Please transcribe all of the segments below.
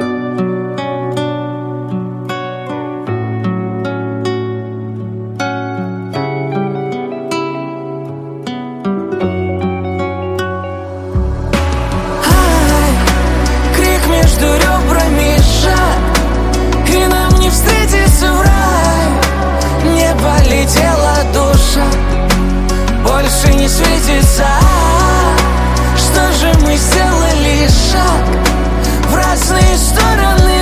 Полетела душа, больше не светится. Что же мы сделали шаг в разные стороны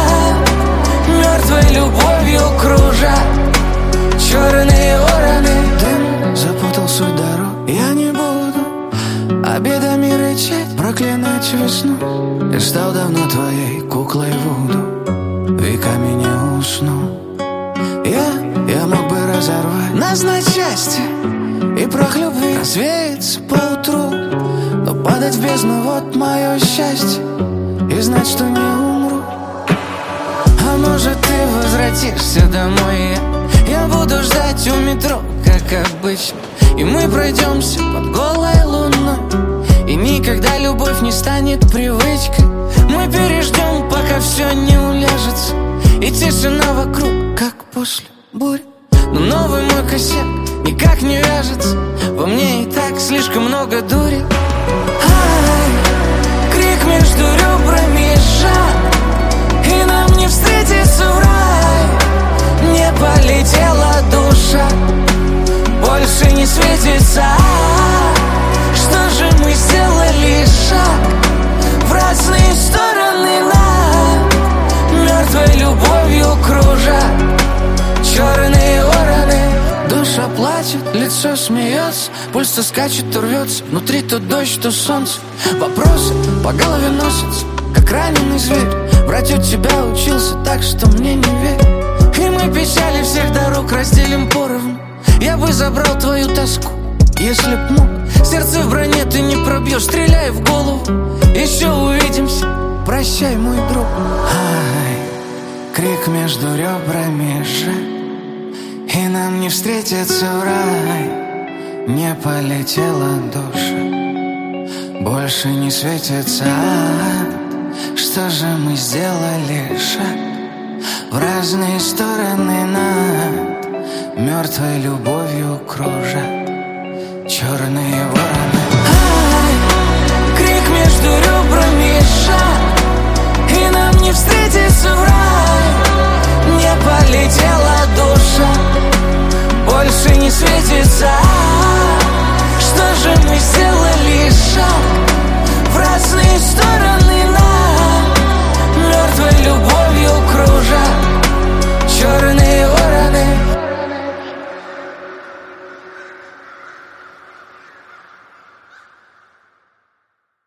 над мертвой любовью кружа черные вороны. Дым запутал суть дорог. Я не буду обедами рычать, проклинать весну. Я стал давно твоей куклой вуду, веками не усну. Я мог бы разорвать нас на части и прах любви развеется поутру, но падать в бездну — вот мое счастье, и знать, что не умру. А может, ты возвратишься домой, я буду ждать у метро, как обычно, и мы пройдемся под голой луной, и никогда любовь не станет привычкой. Мы переждем, пока все не уляжется, и тишина вокруг, как после бурь. Но новый мой косяк никак не вяжется, во мне и так слишком много дури. Ай, крик между ребрами сжат, и нам не встретиться в рай. Не полетела душа, больше не светится. Что же мы сделали шаг в разные стороны над мертвой любовью кружа черные вороны. Душа плачет, лицо смеется, пульс то скачет, то рвется, внутри то дождь, то солнце. Вопросы по голове носятся, как раненый зверь. Врать от тебя учился так, что мне не верь. И мы печали всех дорог разделим поровну. Я бы забрал твою тоску, если б мог. Сердце в броне ты не пробьешь, стреляй в голову. Еще увидимся, прощай, мой друг. Ай, крик между ребрами сжат, и нам не встретиться в рай. Не полетела душа, больше не светится ад. Что же мы сделали шаг в разные стороны над мертвой любовью кружа черные вороны. Ай, крик между ребрами